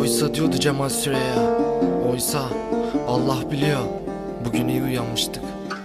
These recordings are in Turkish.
Oysa diyordu Cemal Süreya, oysa Allah biliyor, bugün iyi uyanmıştık.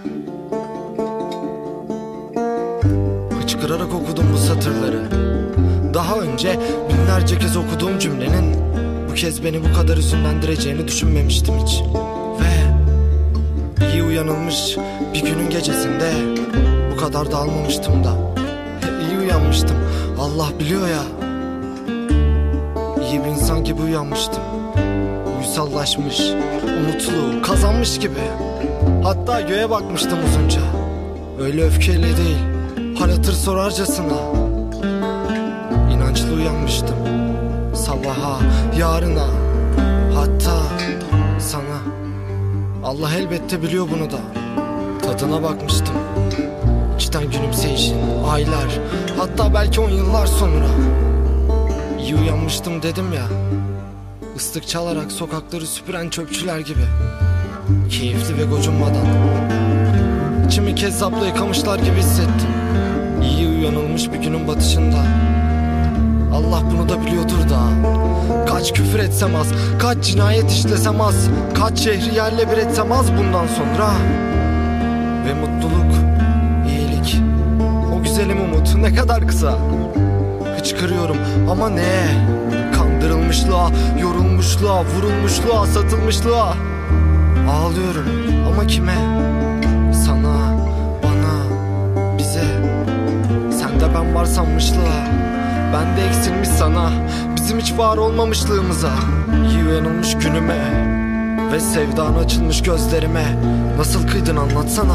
Hıçkırarak okudum bu satırları. Daha önce binlerce kez okuduğum cümlenin bu kez beni bu kadar hüzünlendireceğini düşünmemiştim hiç. Ve iyi uyanılmış bir günün gecesinde bu kadar da almamıştım da. İyi uyanmıştım, Allah biliyor ya. İyi bir insan gibi uyanmıştım. Uysallaşmış, umutlu, kazanmış gibi. Hatta göğe bakmıştım uzunca. Öyle öfkeyle değil, hal hatır sorarcasına. İnançlı uyanmıştım. Sabaha, yarına, hatta sana. Allah elbette biliyor bunu da. Tadına bakmıştım. İçten gülümseyişin, aylar, hatta belki 10 yıllar sonra. İyi uyanmıştım dedim ya. Islık çalarak sokakları süpüren çöpçüler gibi. Keyifli ve gocunmadan. İçimi kezzapla yıkamışlar gibi hissettim. İyi uyanılmış bir günün batışında. Allah bunu da biliyordur da. Kaç küfür etsem az, kaç cinayet işlesem az, kaç şehri yerle bir etsem az bundan sonra. Ve mutluluk, iyilik, o güzelim umut ne kadar kısa. Hıçkırıyorum ama neye? Kandırılmışlığa, yorulmuşluğa, vurulmuşluğa, satılmışlığa. Ağlıyorum ama kime? Sana, bana, bize. Sende ben var sanmışlığa, ben de eksilmiş sana, bizim hiç var olmamışlığımıza. İyi uyanılmış günüme ve sevdan açılmış gözlerime. Nasıl kıydın anlatsana.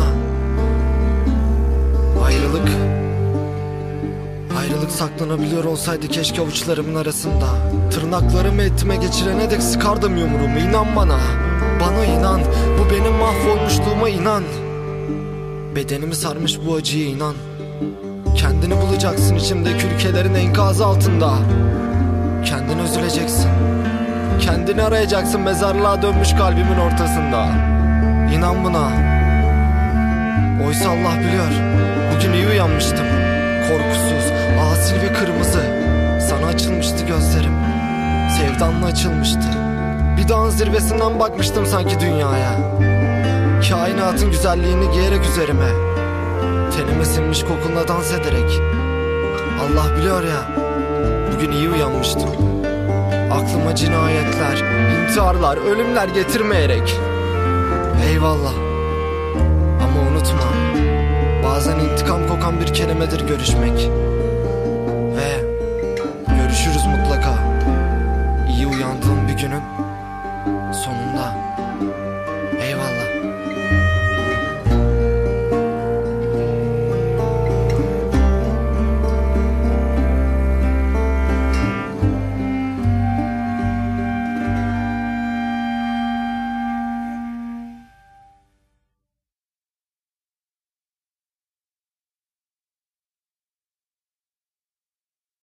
Ayrılık saklanabiliyor olsaydı keşke avuçlarımın arasında. Tırnaklarımı etime geçirene dek sıkardım yumruğumu, inan bana. Bana inan, bu benim mahvolmuşluğuma inan. Bedenimi sarmış bu acıya inan. Kendini bulacaksın içimdeki ülkelerin enkazı altında. Kendini üzüleceksin. Kendini arayacaksın mezarlığa dönmüş kalbimin ortasında. İnan buna. Oysa Allah biliyor, bugün iyi uyanmıştım. Korkusuz, asil ve kırmızı. Sana açılmıştı gözlerim. Sevdanla açılmıştı. Bir dağın zirvesinden bakmıştım sanki dünyaya. Kainatın güzelliğini giyerek üzerime. Tenime sinmiş kokunla dans ederek. Allah biliyor ya, bugün iyi uyanmıştım. Aklıma cinayetler, intiharlar, ölümler getirmeyerek. Eyvallah. Ama unutma, bazen intikam kokan bir kelimedir görüşmek.